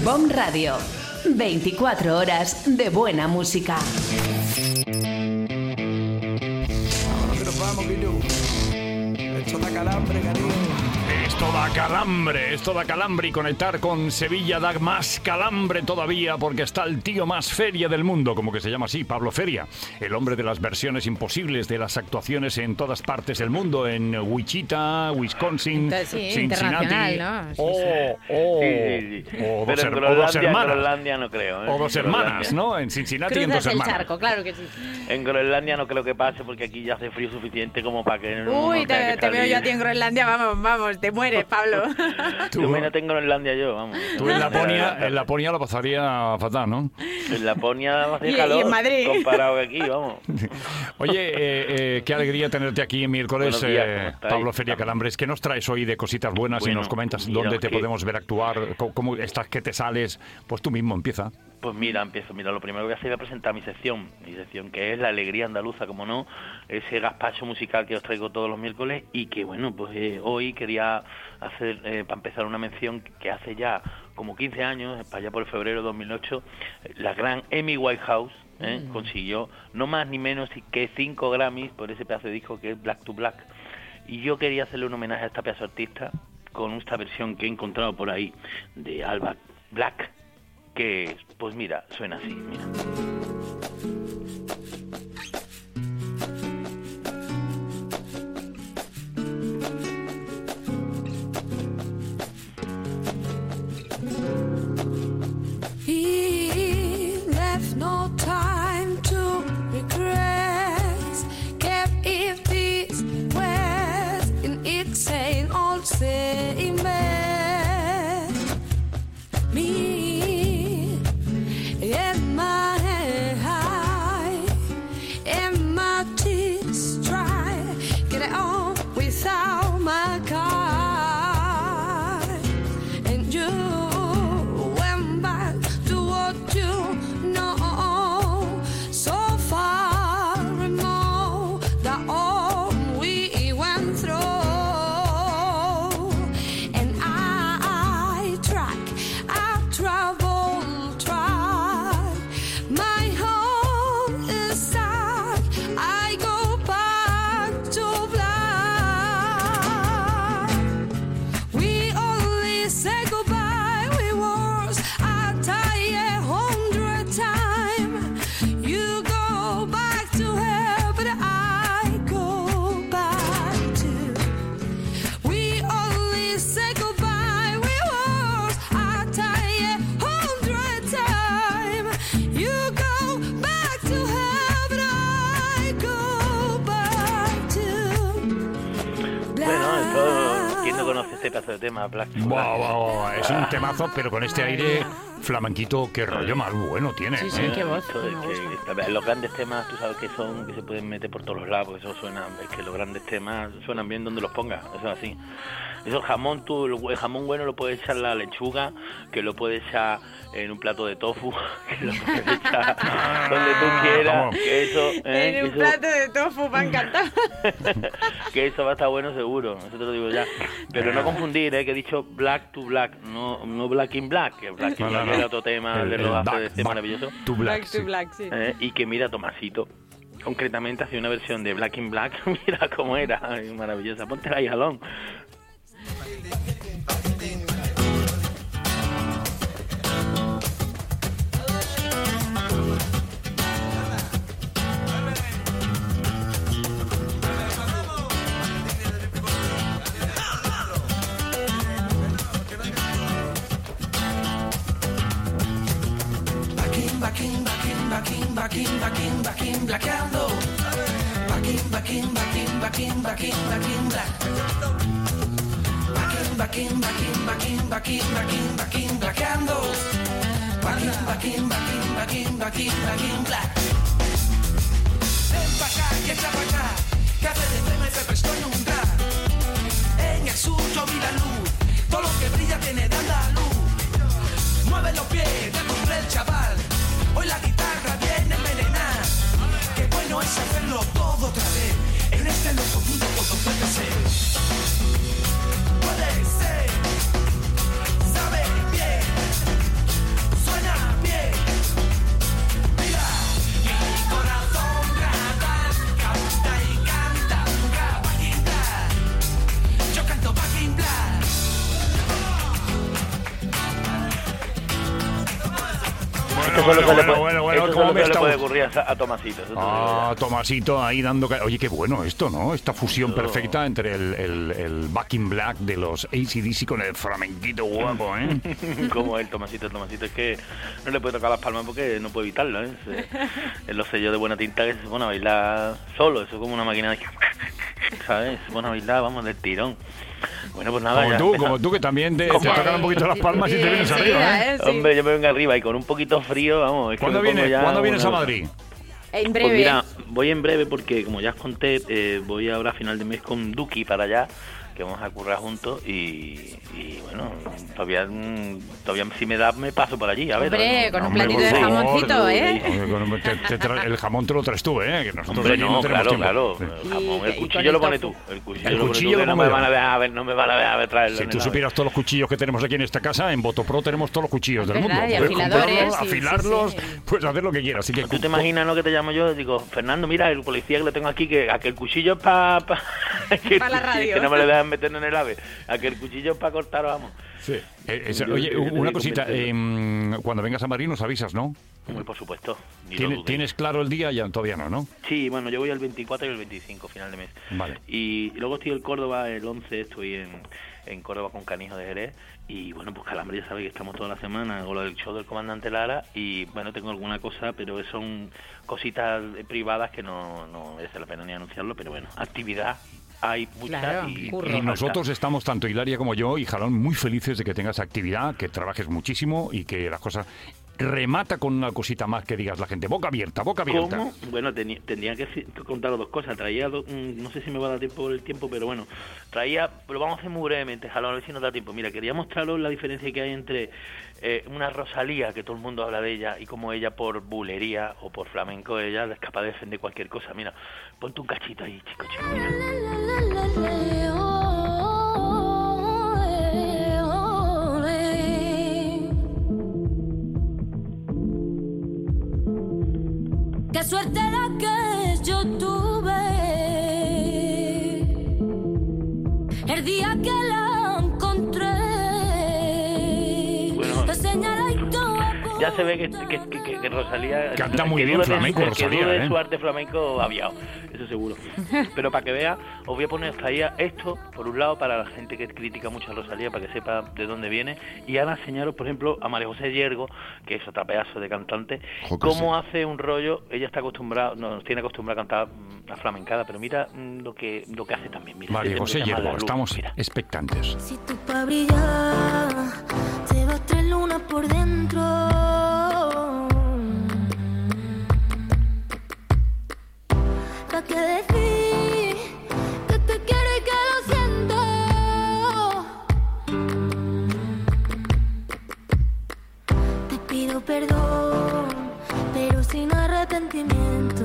BOM Radio. 24 horas de buena música. Vámonos que nos vamos, Guillo. Esto da calambre, cariño. Esto da calambre y conectar con Sevilla da más calambre todavía porque está el tío más feria del mundo, como que se llama así, Pablo Feria, el hombre de las versiones imposibles de las actuaciones en todas partes del mundo, en Wichita, Wisconsin, Cincinnati, ¿no? o dos hermanas, Groenlandia no creo, ¿eh? O dos hermanas, ¿no? En Cincinnati y en dos hermanas. El charco, claro que sí. En Groenlandia no creo que pase porque aquí ya hace frío suficiente como para que Uy, te veo yo a ti en Groenlandia, vamos, te mueres, Pablo. Tú me tengo en Groenlandia yo, vamos. Tú en Laponia lo pasaría fatal, ¿no? En Laponia hace calor. Y en Madrid. Comparado que aquí, vamos. Oye, qué alegría tenerte aquí en miércoles, Pablo Feria Calambres. ¿Qué nos traes hoy de cositas buenas y nos comentas dónde te podemos ver actuar? ¿Cómo estás, que te sales? Pues tú mismo empieza. Pues empiezo. Lo primero que voy a hacer es presentar mi sección que es La Alegría Andaluza, como no, ese gazpacho musical que os traigo todos los miércoles y que, bueno, pues hoy quería hacer, para empezar, una mención que hace ya como 15 años, para allá por febrero de 2008, la gran Amy Winehouse consiguió no más ni menos que 5 Grammys por ese pedazo de disco que es Black to Black. Y yo quería hacerle un homenaje a esta pedazo de artista con esta versión que he encontrado por ahí de Alba Black, que, pues mira, suena así, mira. He left no time to regret, kept it peace, west in its same old same bed. Me and my high and my tears try get it on without my car, and you went back to what you know, so far remote that all we went through, and I travel, my home is sad, I go back to black. We only say goodbye, we was I die 100 times. You go back to hell, but I go back to. We only say goodbye, we was I die 100 times. You go back to hell, but I go back to Bueno, black. ¿quién no conoce este pedazo de tema, Black to Black? Wow, es un temazo, pero con este aire flamenquito, qué rollo más bueno tiene. Sí, qué voz. Esto es que los grandes temas, tú sabes que son, que se pueden meter por todos los lados, porque eso suena, es que los grandes temas suenan bien donde los pongas, eso es así. Eso el jamón, el jamón bueno lo puedes echar en la lechuga, que lo puedes echar en un plato de tofu, que lo puedes echar donde tú quieras, que eso... En un plato de tofu, me ha encantado. Que eso va a estar bueno seguro, eso te lo digo ya. Pero no confundir, que he dicho Black to Black, no Black in Black, que Black in Black era otro tema de rodaje de este maravilloso. Black to Black, sí. Y que mira, Tomasito concretamente hacía una versión de Black in Black, mira cómo era, maravillosa. Ponte ahí, jalón. Blackando. Black. Ven pa' acá y echa pa' acá, que hace de tema se prestó a inundar. En el sur yo vi la luz, todo lo que brilla tiene de andaluz. Mueve los pies, te el chaval, hoy la guitarra viene envenenada. Qué bueno es hacerlo todo otra vez, en este loco mundo todo puede ser. Puede ser, sabe bien. Esto solo se le puede, bueno, esto ¿cómo solo me se le está puede ocurrir a Tomasito. Eso te lo digo ya. Tomasito ahí dando... Oye, qué bueno esto, ¿no? Esta fusión perfecta entre el Back in Black de los AC/DC con el flamenquito guapo, ¿eh? Como el Tomasito es que no le puede tocar las palmas porque no puede evitarlo, ¿eh? Es los sellos de buena tinta que se pone a bailar solo, eso es como una máquina de... ¿sabes? Se pone a bailar, vamos, del tirón. Bueno, pues nada, Como tú, que también te tocan un poquito las palmas y te vienes arriba, ¿eh? Sí. Hombre, yo me vengo arriba y con un poquito frío, vamos. Es que ¿Cuándo vienes a Madrid? En breve. Pues mira, voy en breve porque, como ya os conté, voy ahora a final de mes con Duki para allá, que vamos a currar juntos y bueno, todavía si me da me paso por allí, a ver. Hombre, con un Hombre, platito por de favor, jamoncito, ¿eh? El jamón te lo traes tú, ¿eh? Que nosotros Hombre, aquí no, tenemos tiempo. claro. Sí. El jamón, el Y cuchillo con lo el pones tofu. tú. El cuchillo El lo pones cuchillo tú, lo que no pongo me yo. van a ver, no me van a ver traerlo. Si ni tú nada. supieras todos los cuchillos que tenemos aquí en esta casa, en Botopro tenemos todos los cuchillos del ¿Verdad? mundo. Y Puedes afiladores, comprarlos, sí, afilarlos, sí. puedes hacer lo que quieras. Así que ¿Tú te imaginas lo que te llamo yo? Digo, Fernando, mira, el policía que le tengo aquí, que aquel cuchillo es para... Pa' la radio. Que no me lo dejan meter en el ave. Aquel cuchillo es para cortar, vamos. Sí. Yo Oye, creo que una te cosita. convencerlo. Cuando vengas a Madrid nos avisas, ¿no? Muy por supuesto. ni lo dudéis. ¿Tienes claro el día? Ya todavía no. Sí, bueno, yo voy el 24 y el 25, final de mes. Vale. Y luego estoy en Córdoba, el 11 estoy en Córdoba con Canijo de Jerez. Y bueno, pues Calambre ya sabe que estamos toda la semana con lo del show del comandante Lara. Y bueno, tengo alguna cosa, pero son cositas privadas que no merece la pena ni anunciarlo. Pero bueno, actividad hay mucha. Claro, curro. Y nosotros estamos, tanto Hilaria como yo, y Jalón, muy felices de que tengas actividad, que trabajes muchísimo y que las cosas... Remata con una cosita más que digas la gente. Boca abierta, boca abierta. ¿Cómo? Bueno, tendría que contar dos cosas. Traía, no sé si me va a dar tiempo por el tiempo, pero bueno, lo vamos a hacer muy brevemente, Jalón, a ver si nos da tiempo. Mira, quería mostraros la diferencia que hay entre una Rosalía, que todo el mundo habla de ella, y como ella por bulería o por flamenco, ella es capaz de defender cualquier cosa. Mira, ponte un cachito ahí, chico, mira. Qué suerte la que yo tuve el día que la encontré. Bueno, Lo señaladito. ya se ve que Rosalía... Canta muy que bien dude de flamenco, que Rosalía, dude de ¿eh? su arte flamenco aviado, eso seguro. Pero para que vea, os voy a poner traía esto, por un lado, para la gente que critica mucho a Rosalía, para que sepa de dónde viene, y ahora enseñaros, por ejemplo, a María José Yergo, que es otra pedazo de cantante, cómo hace un rollo. Ella está acostumbrada, nos tiene acostumbrada a cantar la flamencada, pero mira lo que hace también. Mira, María este José se llama Yergo, La Luz, estamos mira. expectantes. Si tú pa' brillar llevas 3 lunas por dentro. ¿Pa' qué decir que te quiero y que lo siento? Te pido perdón, pero sin arrepentimiento.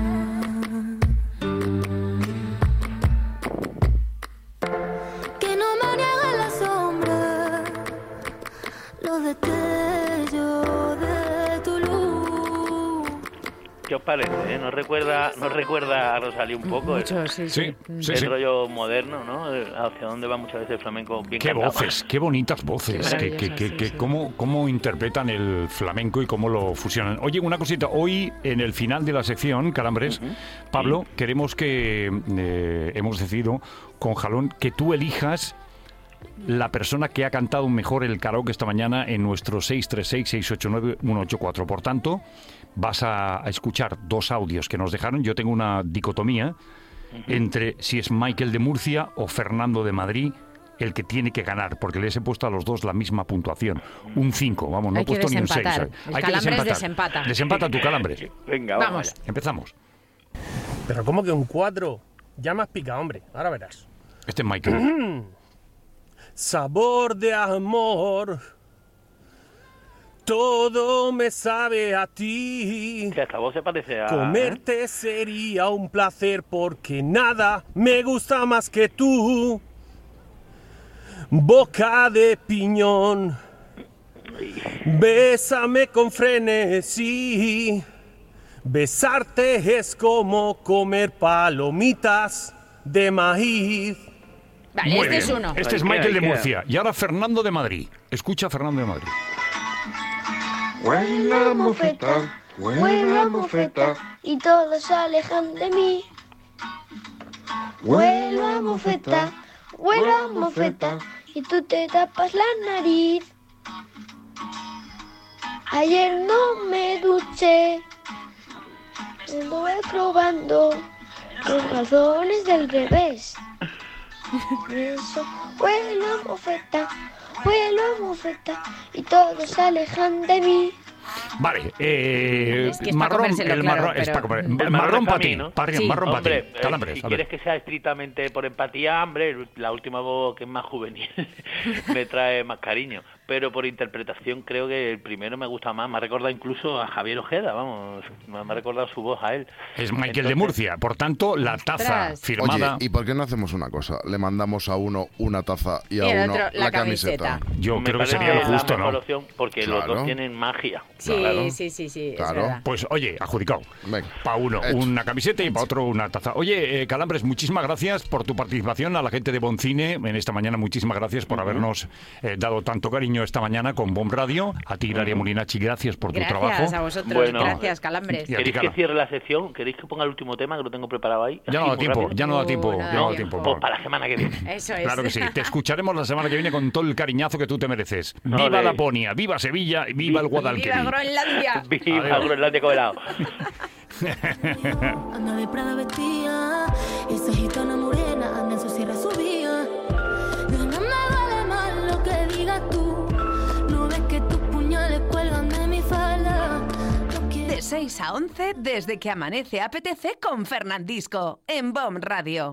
Que no me niegue la sombra, los destellos de tu luz. ¿Qué os parece? ¿Nos recuerda a Rosalía un poco? Mucho, sí. Sí. El rollo moderno, ¿no? Hacia dónde va muchas veces el flamenco bien Qué cantado. voces, qué bonitas voces, Sí, que maravillosas, sí. cómo interpretan el flamenco y cómo lo fusionan. Oye, una cosita, hoy en el final de la sección, Calambres, Pablo, queremos que, hemos decidido con Jalón, que tú elijas la persona que ha cantado mejor el karaoke esta mañana en nuestro 636-689-184. Por tanto, vas a escuchar dos audios que nos dejaron. Yo tengo una dicotomía entre si es Michael de Murcia o Fernando de Madrid el que tiene que ganar, porque les he puesto a los dos la misma puntuación. Un 5, vamos, no he Hay que puesto ni un 6. desempatar. El Calambres desempata. Desempata tu Calambres. Venga, Vamos. allá. Empezamos. Pero ¿cómo que un 4? Ya me has picado, hombre. Ahora verás. Este es Michael. Sabor de amor. Todo me sabe a ti. Que esta voz se parece a... Comerte sería un placer porque nada me gusta más que tú. Boca de piñón. Bésame con frenesí. Besarte es como comer palomitas de maíz. Vale, Muy este bien. es uno. Este es Ahí Michael queda, de ahí queda. Murcia. Y ahora Fernando de Madrid. Escucha a Fernando de Madrid. huelo a mofeta, huelo a mofeta, y todos se alejan de mí. Huelo a mofeta, y tú te tapas la nariz. Ayer no me duché, estuve probando los calzones del revés. Por eso huelo a mofeta, y todos se alejan de mí. Vale, Es que es pa' marrón, comérselo, el claro, marrón, es pero- para comer. El Marrón marrón para para ti, mí, ¿no? Sí. marrón para ti. Hombre, Calambres, si a ver. quieres que sea estrictamente por empatía, hombre, la última voz, que es más juvenil, me trae más cariño. Pero por interpretación creo que el primero me gusta más. Me ha recordado incluso a Javier Ojeda, vamos. Me ha recordado su voz a él. Es Michael de Entonces, Murcia, por tanto, la taza Ostras. firmada. Oye, ¿y por qué no hacemos una cosa? Le mandamos a uno una taza y a Y al uno otro la la camiseta. camiseta. Yo me creo que parece sería lo la justo, mejor ¿no? opción, porque los Claro. dos tienen magia. Sí, Claro. sí, es Claro. verdad. Pues oye, adjudicado. Venga. Para uno Hecho. una camiseta y para otro una taza. Oye, Calambres, muchísimas gracias por tu participación. A la gente de Boncine en esta mañana, muchísimas gracias por habernos dado tanto cariño esta mañana con Bom Radio. A ti, Hilaria Molinachi, gracias por tu trabajo. Gracias a vosotros, Bueno. gracias, Calambres. Y a ti, ¿Queréis que Cala. cierre la sección? ¿Queréis que ponga el último tema, que lo tengo preparado ahí? Ya no Así, da muy tiempo, rápido. ya no da tiempo. No Ya da no da tiempo. tiempo. Pues para la semana que viene. Eso es. Claro que sí. Te escucharemos la semana que viene con todo el cariñazo que tú te mereces. ¡Viva Ole. Laponia! ¡Viva Sevilla! y ¡Viva el Guadalquivir! ¡Viva Groenlandia! Viva Adiós. Groenlandia con helado. Anda de Prada vestida, esa gitana morena anda en su sierra subía. No me vale más lo que digas tú, no ves que tus puñales cuelgan de mi falda. No quiero- De 6 a 11, desde que amanece apetece con Fernandisco, en BOM Radio.